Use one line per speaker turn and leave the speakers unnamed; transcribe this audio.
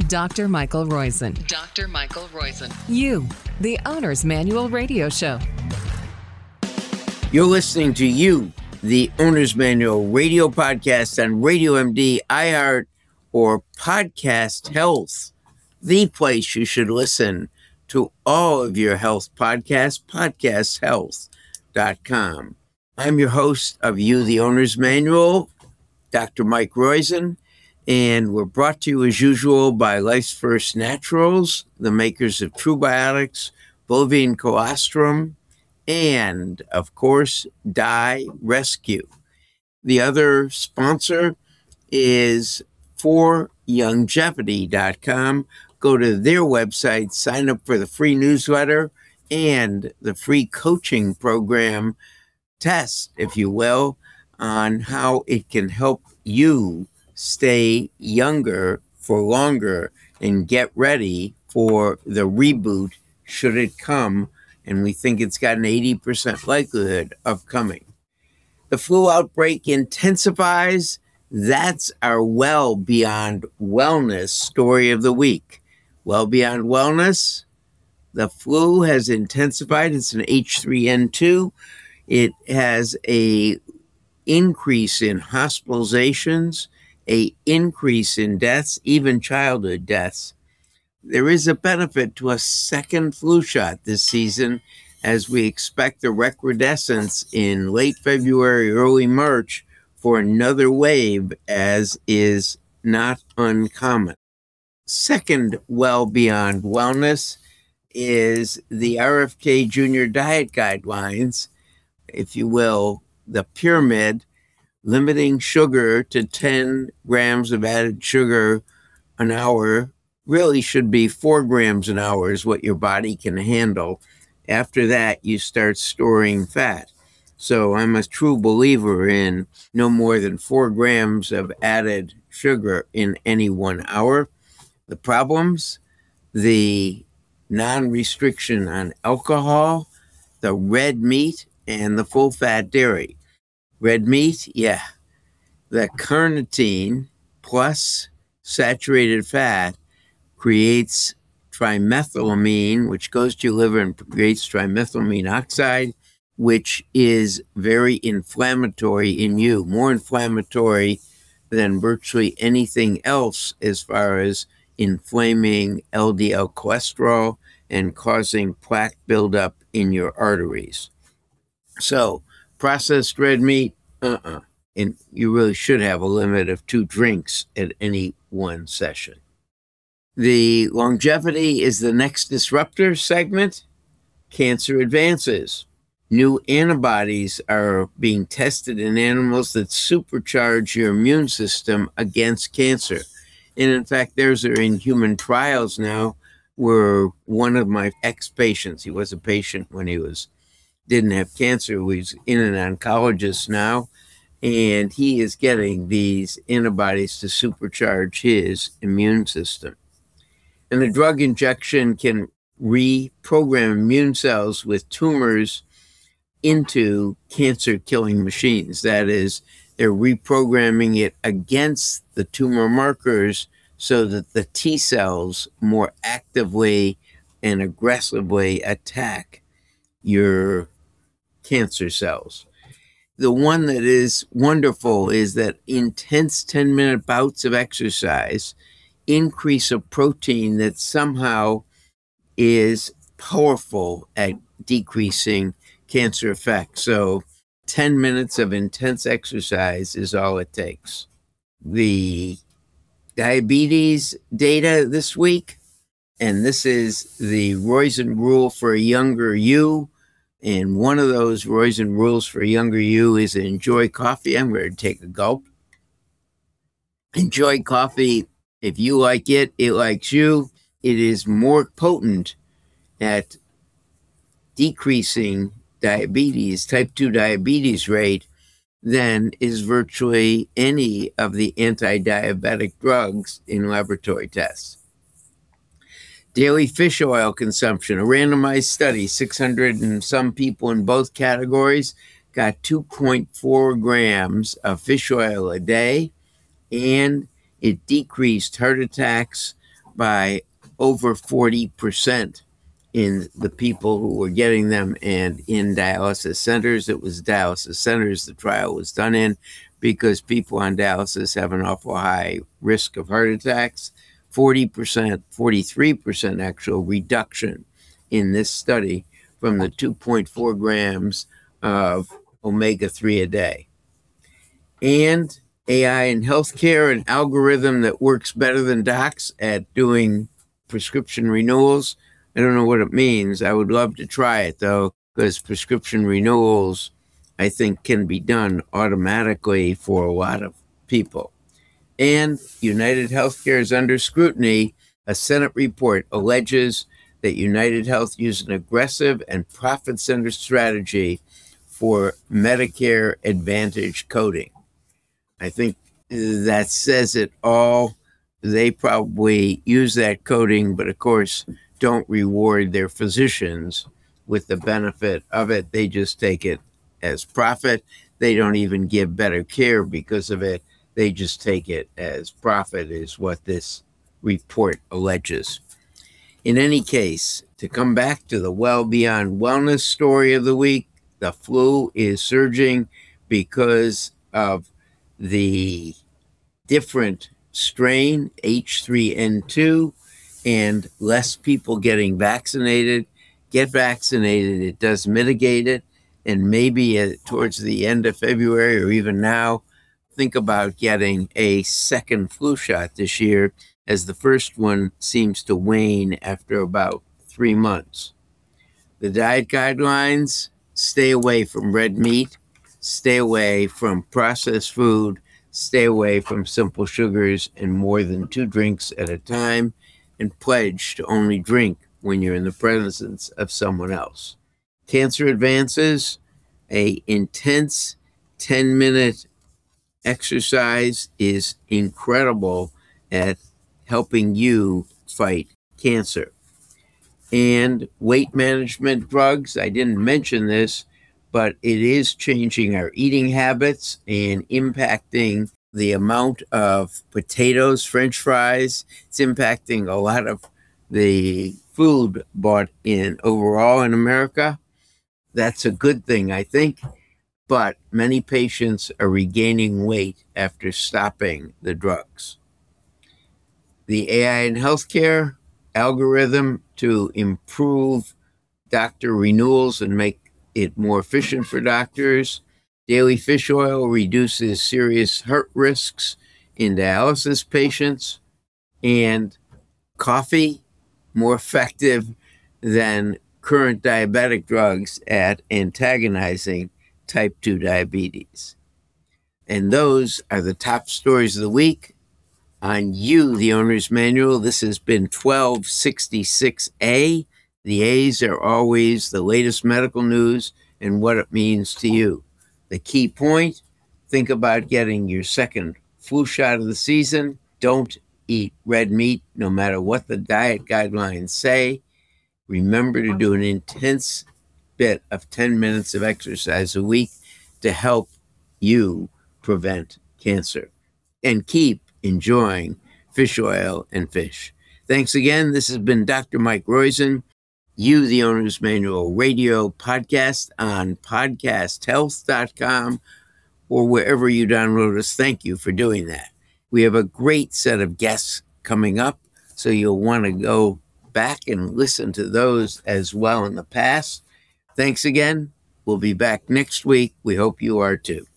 Dr. Michael Roizen.
Dr. Michael Roizen.
You, the Owner's Manual Radio Show.
You're listening to You, the Owner's Manual Radio Podcast on Radio MD, iHeart, or Podcast Health, the place you should listen to all of your health podcasts, podcasthealth.com. I'm your host of You, the Owner's Manual, Dr. Mike Roizen, and we're brought to you as usual by Life's First Naturals, the makers of Trubiotics, Bovine Colostrum, and, of course, Die Rescue. The other sponsor is foryoungevity.com. Go to their website, sign up for the free newsletter and the free coaching program test, if you will, on how it can help you stay younger for longer and get ready for the reboot should it come. And we think it's got an 80% likelihood of coming. The flu outbreak intensifies. That's our Well Beyond Wellness story of the week. Well Beyond Wellness, the flu has intensified. It's an H3N2. It has a increase in hospitalizations, a increase in deaths, even childhood deaths. There is a benefit to a second flu shot this season, as we expect a recrudescence in late February, early March for another wave, as is not uncommon. Second Well Beyond Wellness is the RFK Junior Diet Guidelines, if you will, the pyramid, limiting sugar to 10 grams of added sugar an hour. Really should be 4 grams an hour is what your body can handle. After that, you start storing fat. So I'm a true believer in no more than 4 grams of added sugar in any 1 hour. The problems, the non-restriction on alcohol, the red meat, and the full-fat dairy. Red meat, yeah. The carnitine plus saturated fat creates trimethylamine, which goes to your liver and creates trimethylamine oxide, which is very inflammatory in you, more inflammatory than virtually anything else as far as inflaming LDL cholesterol and causing plaque buildup in your arteries. So, processed red meat, and you really should have a limit of 2 drinks at any one session. The longevity is the next disruptor segment. Cancer advances. New antibodies are being tested in animals that supercharge your immune system against cancer. And in fact, theirs are in human trials now, where one of my ex-patients, he was a patient when he didn't have cancer, he's in an oncologist now, and he is getting these antibodies to supercharge his immune system. And the drug injection can reprogram immune cells with tumors into cancer-killing machines. That is, they're reprogramming it against the tumor markers so that the T cells more actively and aggressively attack your cancer cells. The one that is wonderful is that intense 10-minute bouts of exercise increase a protein that somehow is powerful at decreasing cancer effects. So 10 minutes of intense exercise is all it takes. The diabetes data this week, and this is the Roizen rule for a younger you. And one of those Roizen rules for a younger you is enjoy coffee. I'm going to take a gulp. Enjoy coffee. If you like it, it likes you. It is more potent at decreasing diabetes, type 2 diabetes rate, than is virtually any of the anti-diabetic drugs in laboratory tests. Daily fish oil consumption, a randomized study, 600 and some people in both categories got 2.4 grams of fish oil a day, and it decreased heart attacks by over 40% in the people who were getting them, and in dialysis centers. It was dialysis centers the trial was done in because people on dialysis have an awful high risk of heart attacks. 40%, 43% actual reduction in this study from the 2.4 grams of omega-3 a day. And AI in healthcare, an algorithm that works better than docs at doing prescription renewals. I don't know what it means. I would love to try it, though, because prescription renewals, I think, can be done automatically for a lot of people. And United Healthcare is under scrutiny. A Senate report alleges that United Health used an aggressive and profit-centered strategy for Medicare Advantage coding. I think that says it all. They probably use that coding, but of course don't reward their physicians with the benefit of it. They just take it as profit. They don't even give better care because of it. They just take it as profit, is what this report alleges. In any case, to come back to the Well Beyond Wellness story of the week, the flu is surging because of the different strain, H3N2, and less people getting vaccinated. Get vaccinated. It does mitigate it. And maybe towards the end of February or even now, think about getting a second flu shot this year, as the first one seems to wane after about 3 months. The diet guidelines: stay away from red meat, stay away from processed food, stay away from simple sugars and more than 2 drinks at a time, and pledge to only drink when you're in the presence of someone else. Cancer Advances, a intense 10-minute exercise is incredible at helping you fight cancer. And weight management drugs, I didn't mention this, but it is changing our eating habits and impacting the amount of potatoes, French fries. It's impacting a lot of the food bought in overall in America. That's a good thing, I think. But many patients are regaining weight after stopping the drugs. The AI in healthcare algorithm to improve doctor renewals and make it more efficient for doctors. Daily fish oil reduces serious heart risks in dialysis patients. And coffee, more effective than current diabetic drugs at antagonizing type 2 diabetes. And those are the top stories of the week on You, the Owner's Manual. This has been 1266A. The A's are always the latest medical news and what it means to you. The key point: think about getting your second flu shot of the season. Don't eat red meat, no matter what the diet guidelines say. Remember to do an intense bit of 10 minutes of exercise a week to help you prevent cancer. And keep enjoying fish oil and fish. Thanks again. This has been Dr. Mike Roizen, You, the Owner's Manual radio podcast on podcasthealth.com or wherever you download us. Thank you for doing that. We have a great set of guests coming up, so you'll want to go back and listen to those as well in the past. Thanks again. We'll be back next week. We hope you are too.